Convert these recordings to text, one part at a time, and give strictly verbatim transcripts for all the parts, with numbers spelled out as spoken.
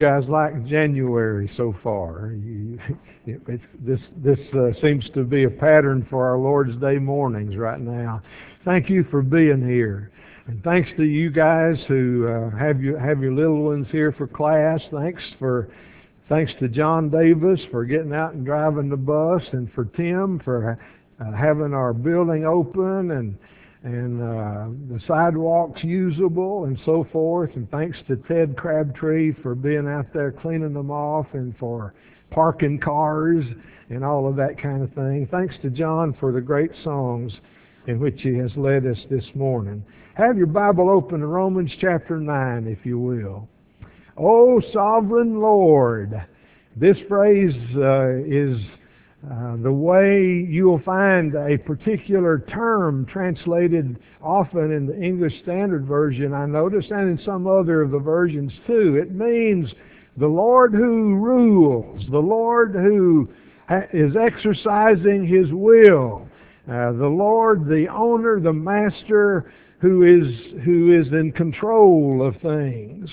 Guys like January so far? You, it, it's, this this uh, seems to be a pattern for our Lord's Day mornings right now. Thank you for being here, and thanks to you guys who uh, have you have your little ones here for class. Thanks for thanks to John Davis for getting out and driving the bus, and for Tim for uh, having our building open and. and uh, the sidewalks usable and so forth. And thanks to Ted Crabtree for being out there cleaning them off and for parking cars and all of that kind of thing. Thanks to John for the great songs in which he has led us this morning. Have your Bible open to Romans chapter nine, if you will. O sovereign Lord. This phrase uh, is Uh, the way you'll find a particular term translated often in the English Standard Version, I noticed, and in some other of the versions too. It means the Lord who rules, the Lord who ha- is exercising His will, uh, the Lord, the owner, the master who is who is in control of things.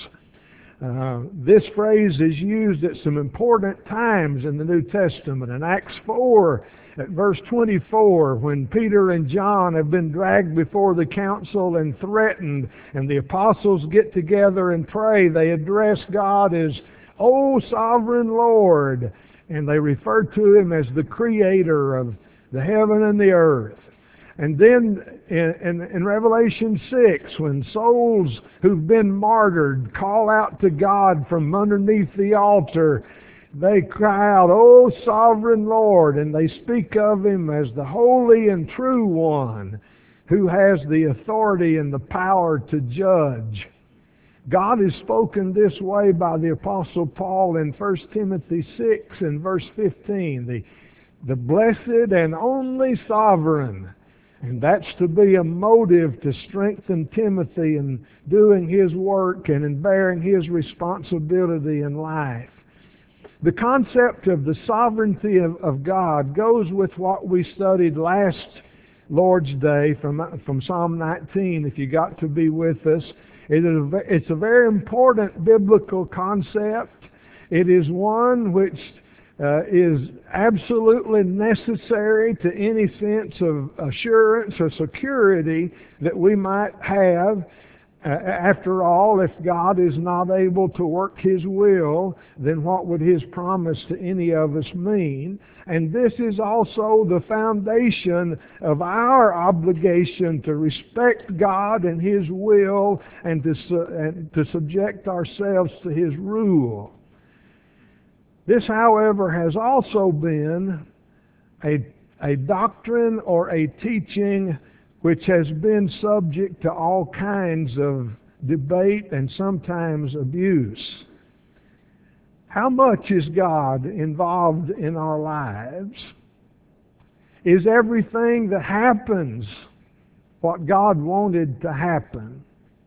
Uh, this phrase is used at some important times in the New Testament. In Acts four, at verse twenty-four, when Peter and John have been dragged before the council and threatened, and the apostles get together and pray, they address God as, O sovereign Lord, and they refer to Him as the Creator of the heaven and the earth. And then in, in, in Revelation six, when souls who've been martyred call out to God from underneath the altar, they cry out, O sovereign Lord, and they speak of Him as the holy and true one who has the authority and the power to judge. God is spoken this way by the Apostle Paul in First Timothy six and verse fifteen, the, the blessed and only sovereign. And that's to be a motive to strengthen Timothy in doing his work and in bearing his responsibility in life. The concept of the sovereignty of, of God goes with what we studied last Lord's Day from, from Psalm nineteen, if you got to be with us. It is a, it's a very important biblical concept. It is one which Uh, is absolutely necessary to any sense of assurance or security that we might have. Uh, after all, if God is not able to work His will, then what would His promise to any of us mean? And this is also the foundation of our obligation to respect God and His will and to, su- and to subject ourselves to His rule. This, however, has also been a, a doctrine or a teaching which has been subject to all kinds of debate and sometimes abuse. How much is God involved in our lives? Is everything that happens what God wanted to happen?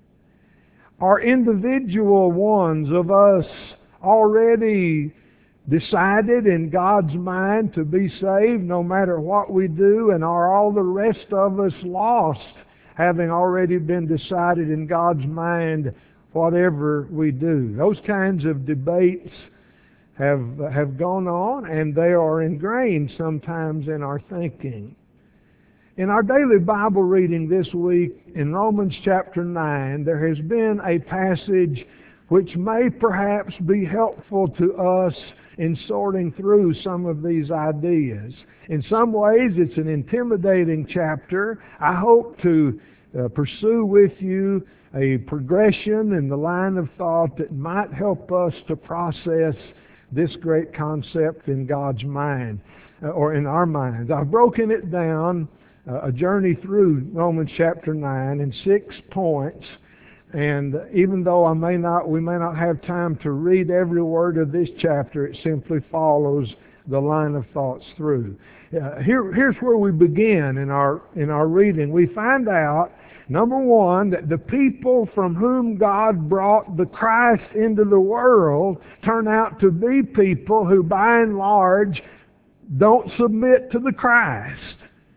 Are individual ones of us already decided in God's mind to be saved no matter what we do, and are all the rest of us lost, having already been decided in God's mind whatever we do? Those kinds of debates have have gone on, and they are ingrained sometimes in our thinking. In our daily Bible reading this week in Romans chapter nine, there has been a passage which may perhaps be helpful to us in sorting through some of these ideas. In some ways, it's an intimidating chapter. I hope to uh, pursue with you a progression in the line of thought that might help us to process this great concept in God's mind, uh, or in our minds. I've broken it down, uh, a journey through Romans chapter nine, in six points. And even though I may not, we may not have time to read every word of this chapter, it simply follows the line of thoughts through. Uh, here, here's where we begin in our in our reading. We find out, number one, that the people from whom God brought the Christ into the world turn out to be people who, by and large, don't submit to the Christ.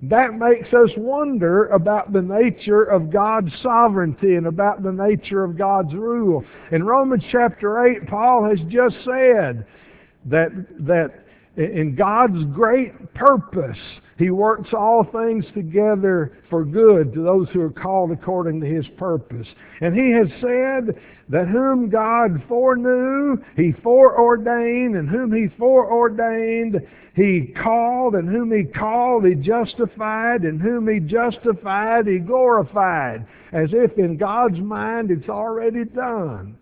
That makes us wonder about the nature of God's sovereignty and about the nature of God's rule. In Romans chapter eight, Paul has just said that, that in God's great purpose, He works all things together for good to those who are called according to His purpose. And He has said that whom God foreknew, He foreordained, and whom He foreordained, He called, and whom He called, He justified, and whom He justified, He glorified. As if in God's mind it's already done.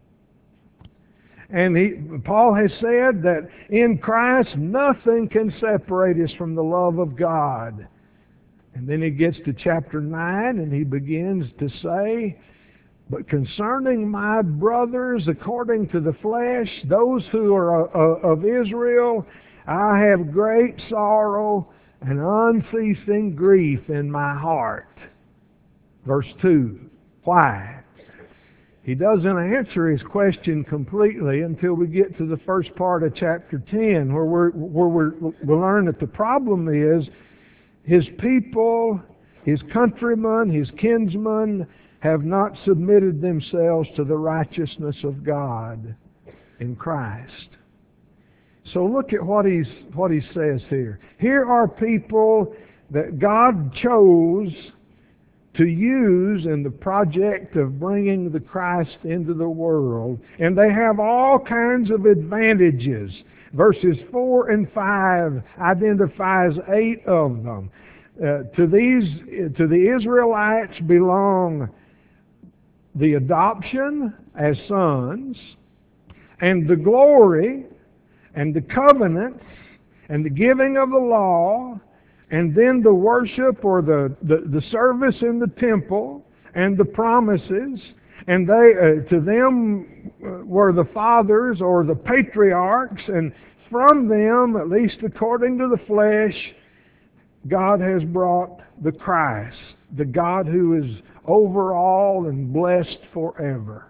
And he, Paul has said that in Christ nothing can separate us from the love of God. And then he gets to chapter nine and he begins to say, but concerning my brothers according to the flesh, those who are of Israel, I have great sorrow and unceasing grief in my heart. Verse two. Why? He doesn't answer his question completely until we get to the first part of chapter ten, where, we're, where we're, we learn that the problem is his people, his countrymen, his kinsmen have not submitted themselves to the righteousness of God in Christ. So look at what he's what he says here. Here are people that God chose to use in the project of bringing the Christ into the world. And they have all kinds of advantages. Verses four and five identifies eight of them. Uh, to these, to the Israelites belong the adoption as sons, and the glory, and the covenants, and the giving of the law, and then the worship or the, the, the service in the temple and the promises. And they uh, to them were the fathers or the patriarchs, and from them, at least according to the flesh, God has brought the Christ, the God who is over all and blessed forever.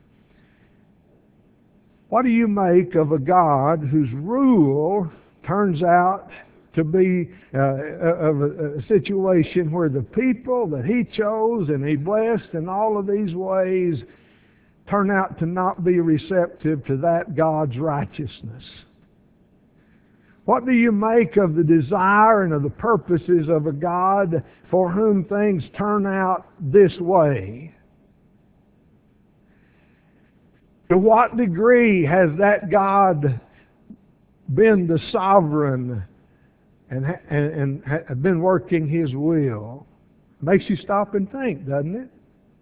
What do you make of a God whose rule turns out to be uh, of a, a situation where the people that He chose and He blessed in all of these ways turn out to not be receptive to that God's righteousness? What do you make of the desire and of the purposes of a God for whom things turn out this way? To what degree has that God been the sovereign and, and, and been working His will? Makes you stop and think, doesn't it?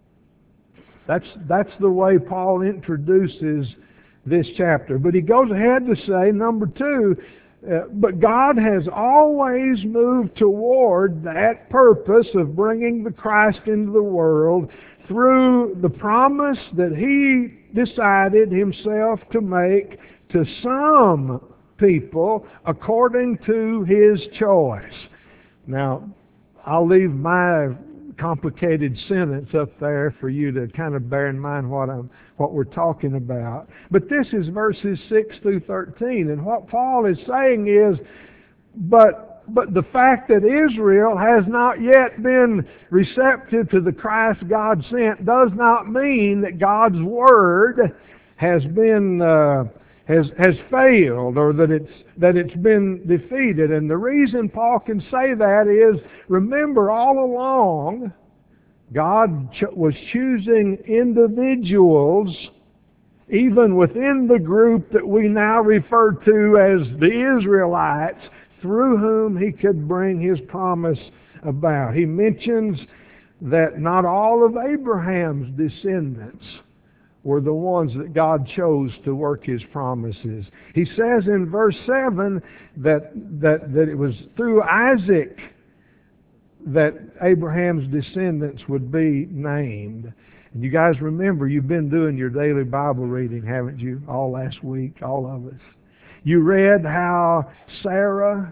That's, that's the way Paul introduces this chapter. But he goes ahead to say, number two, uh, but God has always moved toward that purpose of bringing the Christ into the world through the promise that He decided Himself to make to some people according to His choice. Now, I'll leave my complicated sentence up there for you to kind of bear in mind what I'm what we're talking about. But this is verses six through thirteen, and what Paul is saying is, but but the fact that Israel has not yet been receptive to the Christ God sent does not mean that God's Word has been uh, has has failed, or that it's that it's been defeated. And the reason Paul can say that is, remember, all along God ch- was choosing individuals, even within the group that we now refer to as the Israelites, through whom He could bring His promise about. He mentions that not all of Abraham's descendants were the ones that God chose to work His promises. He says in verse seven that, that, that it was through Isaac that Abraham's descendants would be named. And you guys remember, you've been doing your daily Bible reading, haven't you? All last week, all of us. You read how Sarah,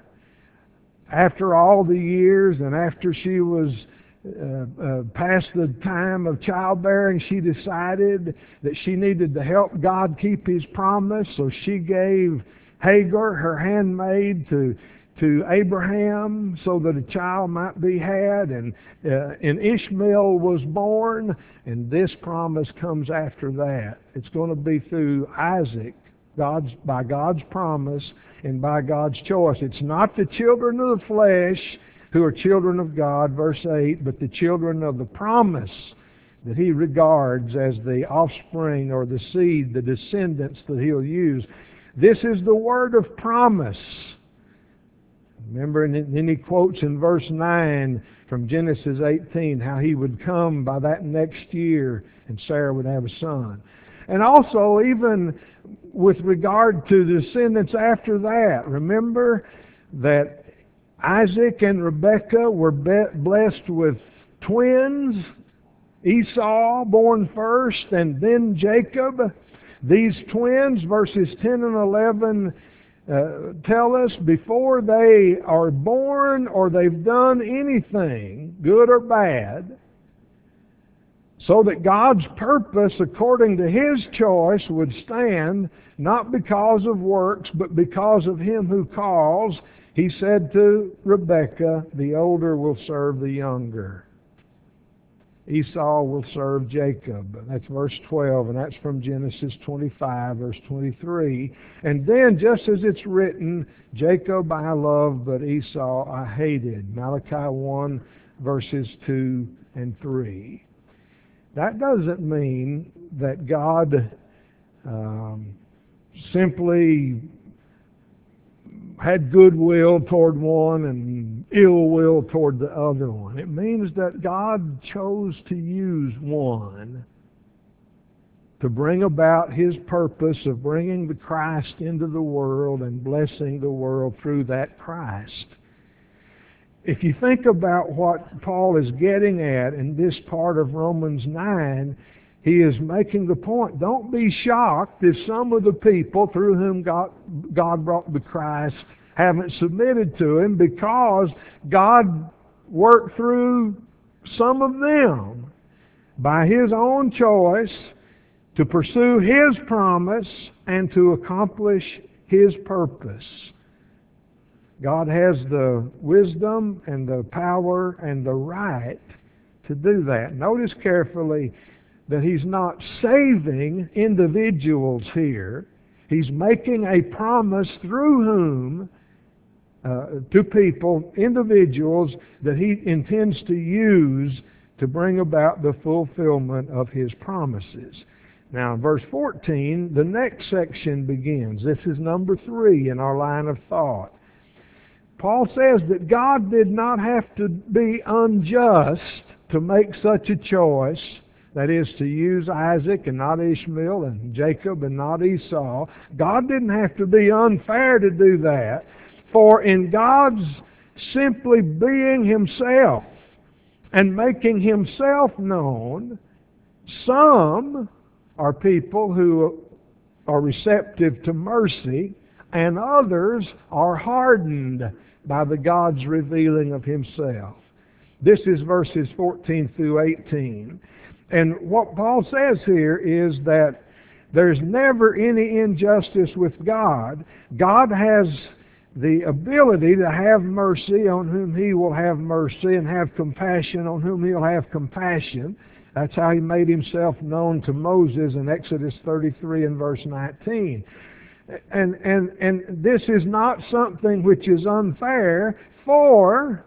after all the years and after she was Uh, uh, past the time of childbearing, she decided that she needed to help God keep His promise, so she gave Hagar, her handmaid, to to Abraham so that a child might be had, and, uh, and Ishmael was born, and this promise comes after that. It's going to be through Isaac, God's, by God's promise and by God's choice. It's not the children of the flesh who are children of God, verse eight, but the children of the promise that he regards as the offspring or the seed, the descendants that he'll use. This is the word of promise. Remember, and then he quotes in verse nine from Genesis eighteen how he would come by that next year and Sarah would have a son. And also, even with regard to the descendants after that, remember that Isaac and Rebekah were blessed with twins, Esau born first, and then Jacob. These twins, verses ten and eleven, uh, tell us before they are born or they've done anything, good or bad, so that God's purpose according to His choice would stand, not because of works, but because of Him who calls. He said to Rebekah, the older will serve the younger. Esau will serve Jacob. That's verse twelve, and that's from Genesis twenty-five, verse twenty-three. And then, just as it's written, Jacob I loved, but Esau I hated. Malachi one, verses two and three. That doesn't mean that God um, simply had goodwill toward one and ill will toward the other one. It means that God chose to use one to bring about His purpose of bringing the Christ into the world and blessing the world through that Christ. If you think about what Paul is getting at in this part of Romans nine, he is making the point, don't be shocked if some of the people through whom God, God brought the Christ haven't submitted to Him, because God worked through some of them by His own choice to pursue His promise and to accomplish His purpose. God has the wisdom and the power and the right to do that. Notice carefully that He's not saving individuals here. He's making a promise through whom, uh, to people, individuals, that He intends to use to bring about the fulfillment of His promises. Now, in verse fourteen, the next section begins. This is number three in our line of thought. Paul says that God did not have to be unjust to make such a choice. That is, to use Isaac and not Ishmael, and Jacob and not Esau. God didn't have to be unfair to do that. For in God's simply being Himself and making Himself known, some are people who are receptive to mercy, and others are hardened by the God's revealing of Himself. This is verses fourteen through eighteen. And what Paul says here is that there's never any injustice with God. God has the ability to have mercy on whom He will have mercy, and have compassion on whom He'll have compassion. That's how He made Himself known to Moses in Exodus thirty-three and verse nineteen. And, and, and this is not something which is unfair, for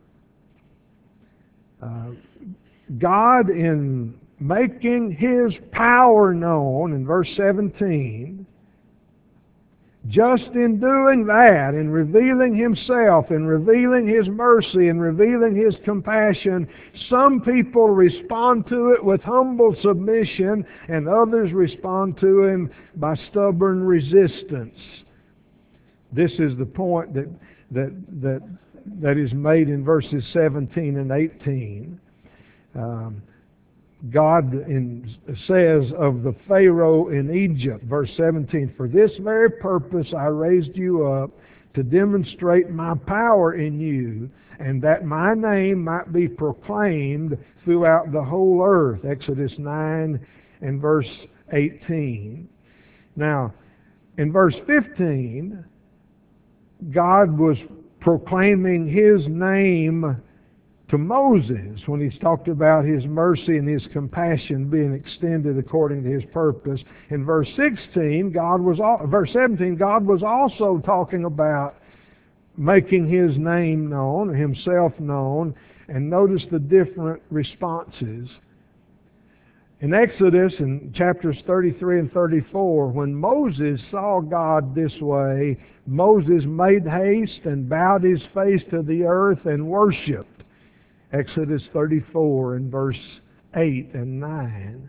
uh, God, in making His power known in verse seventeen, just in doing that, in revealing Himself, in revealing His mercy, and revealing His compassion, some people respond to it with humble submission, and others respond to Him by stubborn resistance. This is the point that that that that is made in verses seventeen and eighteen. Um, God in, says of the Pharaoh in Egypt, verse seventeen, "For this very purpose I raised you up, to demonstrate my power in you, and that my name might be proclaimed throughout the whole earth." Exodus nine and verse eighteen. Now, in verse fifteen, God was proclaiming His name to Moses when He's talked about His mercy and His compassion being extended according to His purpose. In verse sixteen, God was al- verse seventeen, God was also talking about making His name known, Himself known, and notice the different responses. In Exodus, in chapters thirty-three and thirty-four, when Moses saw God this way, Moses made haste and bowed his face to the earth and worshiped. Exodus thirty-four and verse eight and nine.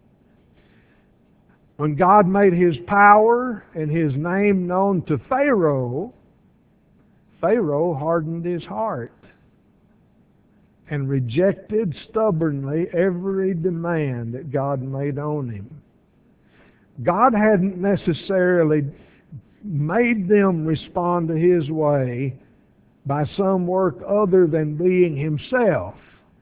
When God made His power and His name known to Pharaoh, Pharaoh hardened his heart and rejected stubbornly every demand that God made on him. God hadn't necessarily made them respond to His way by some work other than being Himself.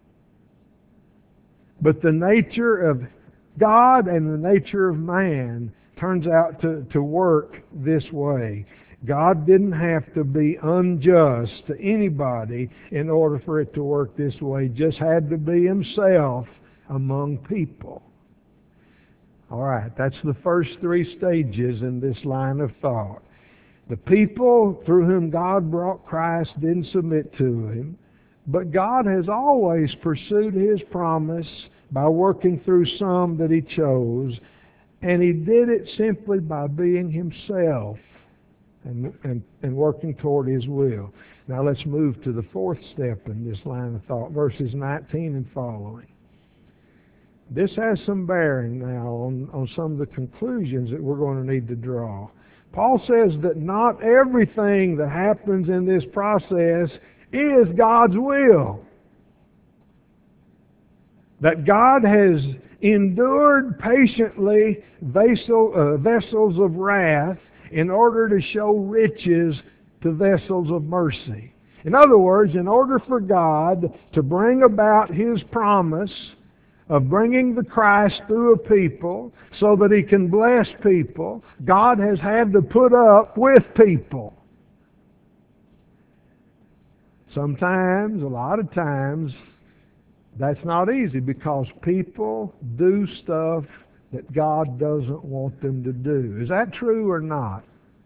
But the nature of God and the nature of man turns out to, to work this way. God didn't have to be unjust to anybody in order for it to work this way. He just had to be Himself among people. All right, that's the first three stages in this line of thought. The people through whom God brought Christ didn't submit to Him, but God has always pursued His promise by working through some that He chose, and He did it simply by being Himself and, and, and working toward His will. Now let's move to the fourth step in this line of thought, verses nineteen and following. This has some bearing now on, on some of the conclusions that we're going to need to draw. Paul says that not everything that happens in this process is God's will. That God has endured patiently vessel, uh, vessels of wrath in order to show riches to vessels of mercy. In other words, in order for God to bring about His promise of bringing the Christ through a people so that He can bless people, God has had to put up with people. Sometimes, a lot of times, that's not easy because people do stuff that God doesn't want them to do. Is that true or not?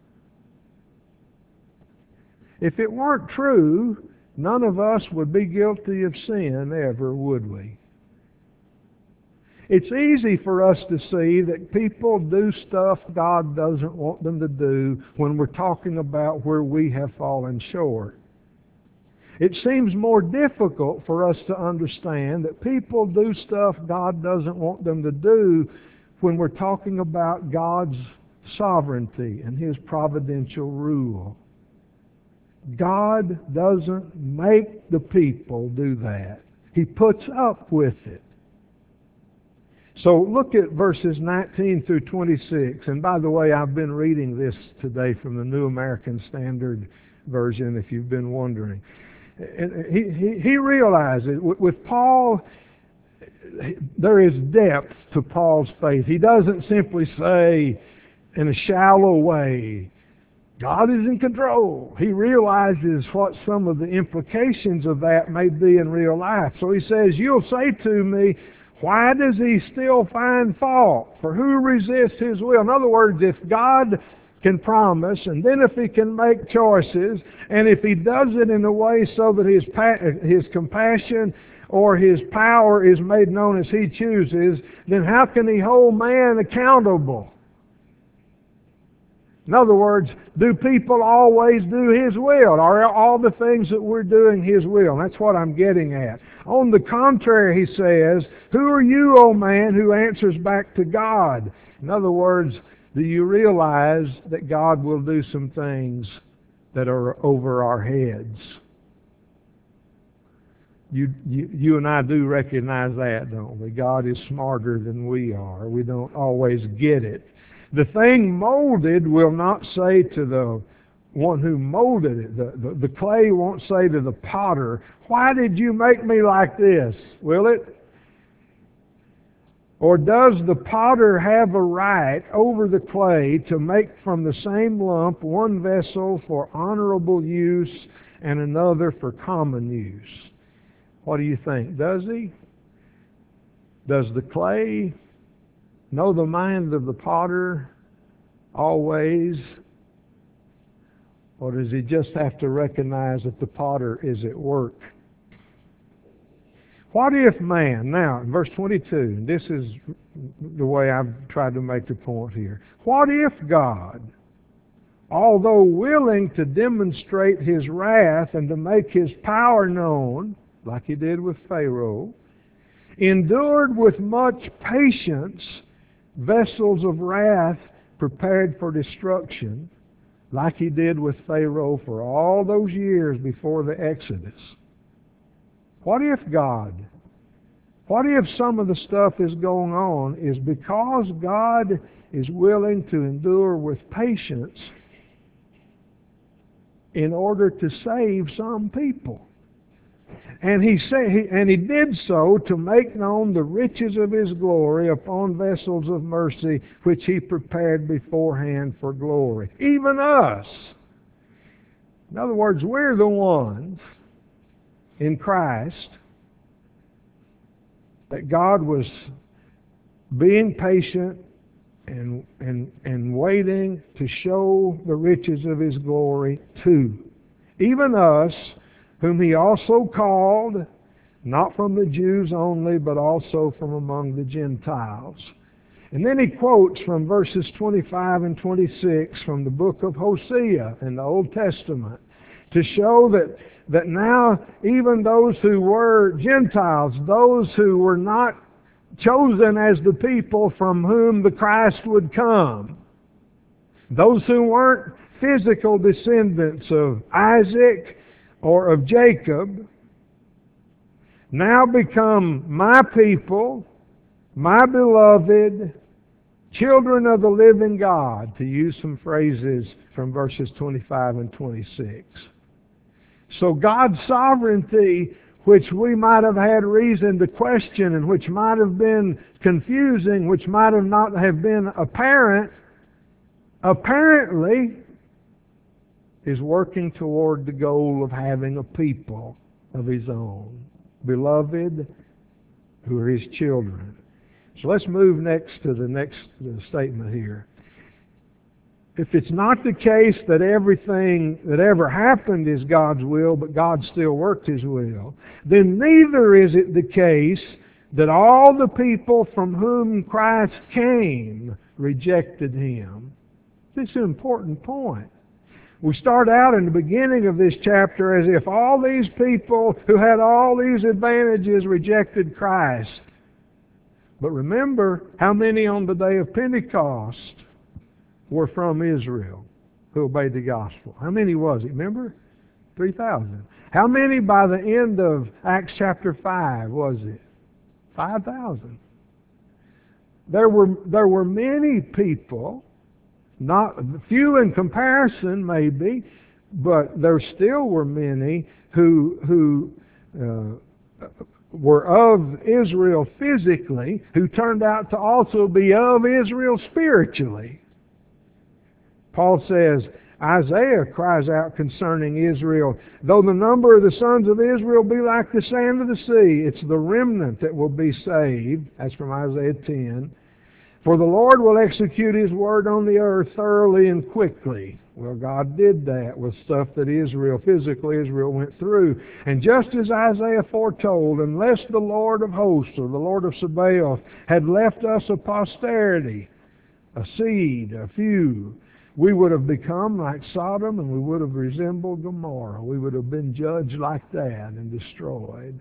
If it weren't true, none of us would be guilty of sin ever, would we? It's easy for us to see that people do stuff God doesn't want them to do when we're talking about where we have fallen short. It seems more difficult for us to understand that people do stuff God doesn't want them to do when we're talking about God's sovereignty and His providential rule. God doesn't make the people do that. He puts up with it. So look at verses nineteen through twenty-six. And by the way, I've been reading this today from the New American Standard Version, if you've been wondering. And he, he, he realizes, with Paul, there is depth to Paul's faith. He doesn't simply say in a shallow way, God is in control. He realizes what some of the implications of that may be in real life. So he says, you'll say to me, why does He still find fault? For who resists His will? In other words, if God can promise, and then if He can make choices, and if He does it in a way so that His pa- His compassion or His power is made known as He chooses, then how can He hold man accountable? In other words, do people always do His will? Are all the things that we're doing His will? And that's what I'm getting at. On the contrary, he says, who are you, O man, who answers back to God? In other words, do you realize that God will do some things that are over our heads? You, you, you and I do recognize that, don't we? God is smarter than we are. We don't always get it. The thing molded will not say to the one who molded it, the, the, the clay won't say to the potter, why did you make me like this? Will it? Or does the potter have a right over the clay to make from the same lump one vessel for honorable use and another for common use. What do you think? Does he? Does the clay know the mind of the potter always? Or does he just have to recognize that the potter is at work? What if man, now in verse twenty-two, this is the way I've tried to make the point here. What if God, although willing to demonstrate His wrath and to make His power known, like He did with Pharaoh, endured with much patience vessels of wrath prepared for destruction, like He did with Pharaoh for all those years before the Exodus? What if God, what if some of the stuff is going on is because God is willing to endure with patience in order to save some people? And he said, he, and he did so to make known the riches of His glory upon vessels of mercy, which He prepared beforehand for glory. Even us. In other words, we're the ones in Christ that God was being patient and, and, and waiting to show the riches of His glory to. Even us, whom He also called, not from the Jews only, but also from among the Gentiles. And then he quotes from verses twenty-five and twenty-six from the book of Hosea in the Old Testament to show that, that now even those who were Gentiles, those who were not chosen as the people from whom the Christ would come, those who weren't physical descendants of Isaac or of Jacob, now become my people, my beloved, children of the living God, to use some phrases from verses twenty-five and twenty-six. So God's sovereignty, which we might have had reason to question and which might have been confusing, which might have not have been apparent, apparently is working toward the goal of having a people of His own, beloved, who are His children. So let's move next to the next statement here. If it's not the case that everything that ever happened is God's will, but God still worked His will, then neither is it the case that all the people from whom Christ came rejected Him. This is an important point. We start out in the beginning of this chapter as if all these people who had all these advantages rejected Christ. But remember how many on the day of Pentecost were from Israel who obeyed the gospel. How many was it? Remember? three thousand. How many by the end of Acts chapter five was it? five thousand. There were, there were many people, not few in comparison maybe, but there still were many who, who uh, were of Israel physically, who turned out to also be of Israel spiritually. Paul says, Isaiah cries out concerning Israel, though the number of the sons of Israel be like the sand of the sea, it's the remnant that will be saved. That's from Isaiah ten. For the Lord will execute His word on the earth thoroughly and quickly. Well, God did that with stuff that Israel, physical Israel, went through. And just as Isaiah foretold, unless the Lord of hosts, or the Lord of Sabaoth, had left us a posterity, a seed, a few, we would have become like Sodom and we would have resembled Gomorrah. We would have been judged like that and destroyed.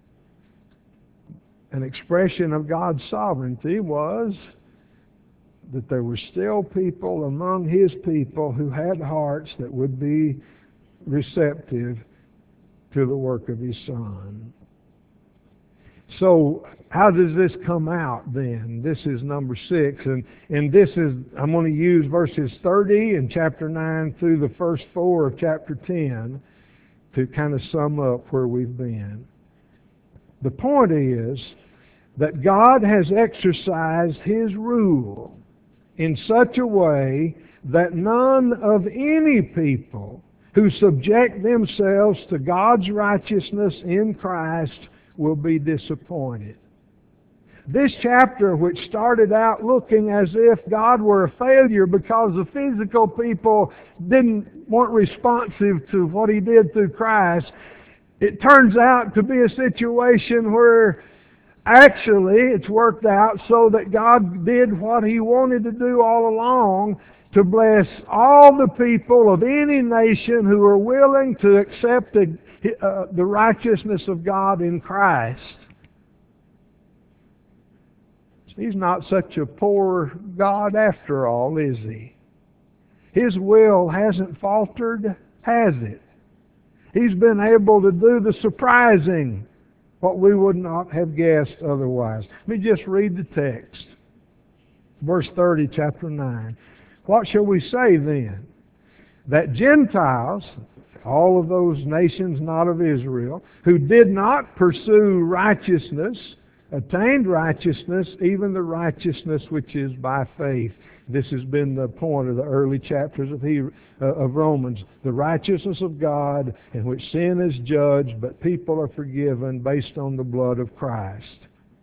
An expression of God's sovereignty was that there were still people among His people who had hearts that would be receptive to the work of His Son. So, how does this come out then? This is number six, and, and this is, I'm going to use verses thirty in chapter nine through the first four of chapter ten to kind of sum up where we've been. The point is that God has exercised His rule in such a way that none of any people who subject themselves to God's righteousness in Christ will be disappointed. This chapter, which started out looking as if God were a failure because the physical people didn't weren't responsive to what He did through Christ, it turns out to be a situation where actually it's worked out so that God did what He wanted to do all along, to bless all the people of any nation who are willing to accept the, uh, the righteousness of God in Christ. He's not such a poor God after all, is He? His will hasn't faltered, has it? He's been able to do the surprising, what we would not have guessed otherwise. Let me just read the text. Verse thirty, chapter nine. What shall we say then? That Gentiles, all of those nations not of Israel, who did not pursue righteousness, attained righteousness, even the righteousness which is by faith. This has been the point of the early chapters of, he, uh, of Romans. The righteousness of God in which sin is judged, but people are forgiven based on the blood of Christ.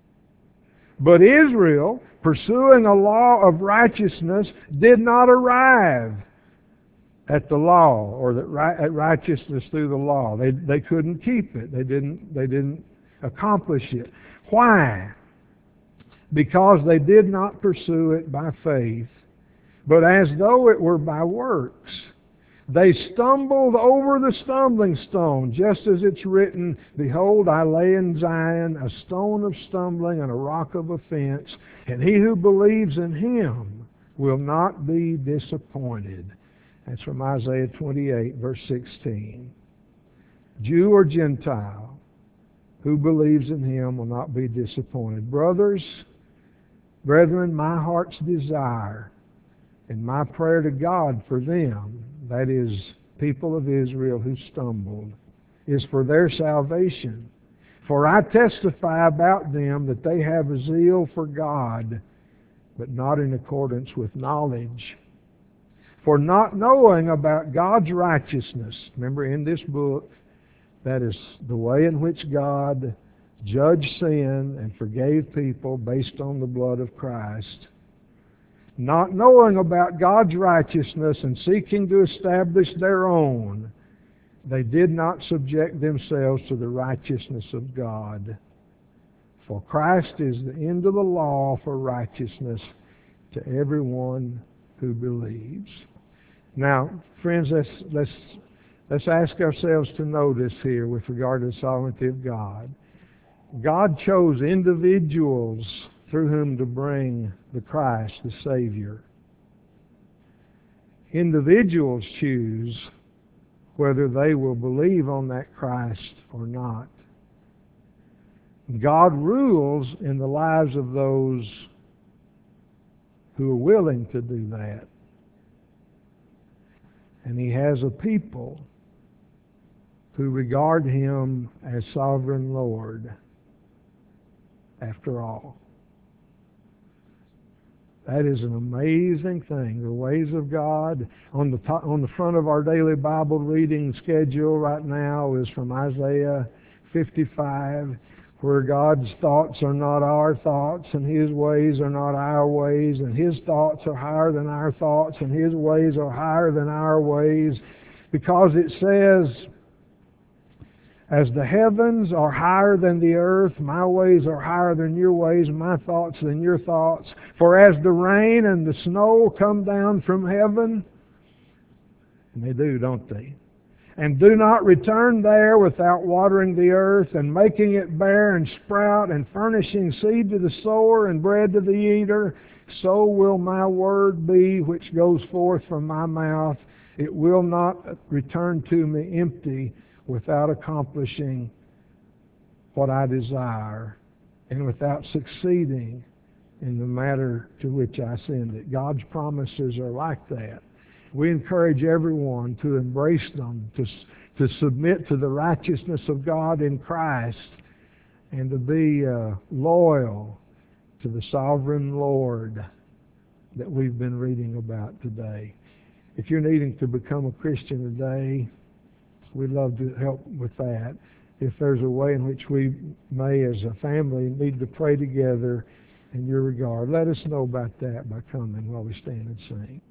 But Israel, pursuing a law of righteousness, did not arrive at the law, or that ri- at righteousness through the law. They they couldn't keep it. They didn't they didn't accomplish it. Why? Because they did not pursue it by faith, but as though it were by works. They stumbled over the stumbling stone, just as it's written, Behold, I lay in Zion a stone of stumbling and a rock of offense, and he who believes in Him will not be disappointed. That's from Isaiah twenty-eight, verse sixteen. Jew or Gentile, who believes in Him will not be disappointed. Brothers, brethren, my heart's desire and my prayer to God for them, that is, people of Israel who stumbled, is for their salvation. For I testify about them that they have a zeal for God, but not in accordance with knowledge. For not knowing about God's righteousness, remember in this book, that is the way in which God judged sin and forgave people based on the blood of Christ. Not knowing about God's righteousness and seeking to establish their own, they did not subject themselves to the righteousness of God. For Christ is the end of the law for righteousness to everyone who believes. Now, friends, let's, let's, let's ask ourselves to notice here with regard to the sovereignty of God. God chose individuals through whom to bring the Christ, the Savior. Individuals choose whether they will believe on that Christ or not. God rules in the lives of those who are willing to do that. And He has a people who regard Him as sovereign Lord, after all. That is an amazing thing. The ways of God. On the top, on the front of our daily Bible reading schedule right now is from Isaiah fifty-five, where God's thoughts are not our thoughts, and His ways are not our ways, and His thoughts are higher than our thoughts, and His ways are higher than our ways, because it says, as the heavens are higher than the earth, my ways are higher than your ways, my thoughts than your thoughts. For as the rain and the snow come down from heaven, and they do, don't they? And do not return there without watering the earth and making it bear and sprout and furnishing seed to the sower and bread to the eater, so will my word be which goes forth from my mouth. It will not return to me empty, without accomplishing what I desire and without succeeding in the matter to which I send it. God's promises are like that. We encourage everyone to embrace them, to, to submit to the righteousness of God in Christ, and to be uh, loyal to the sovereign Lord that we've been reading about today. If you're needing to become a Christian today, we'd love to help with that. If there's a way in which we may, as a family, need to pray together in your regard, let us know about that by coming while we stand and sing.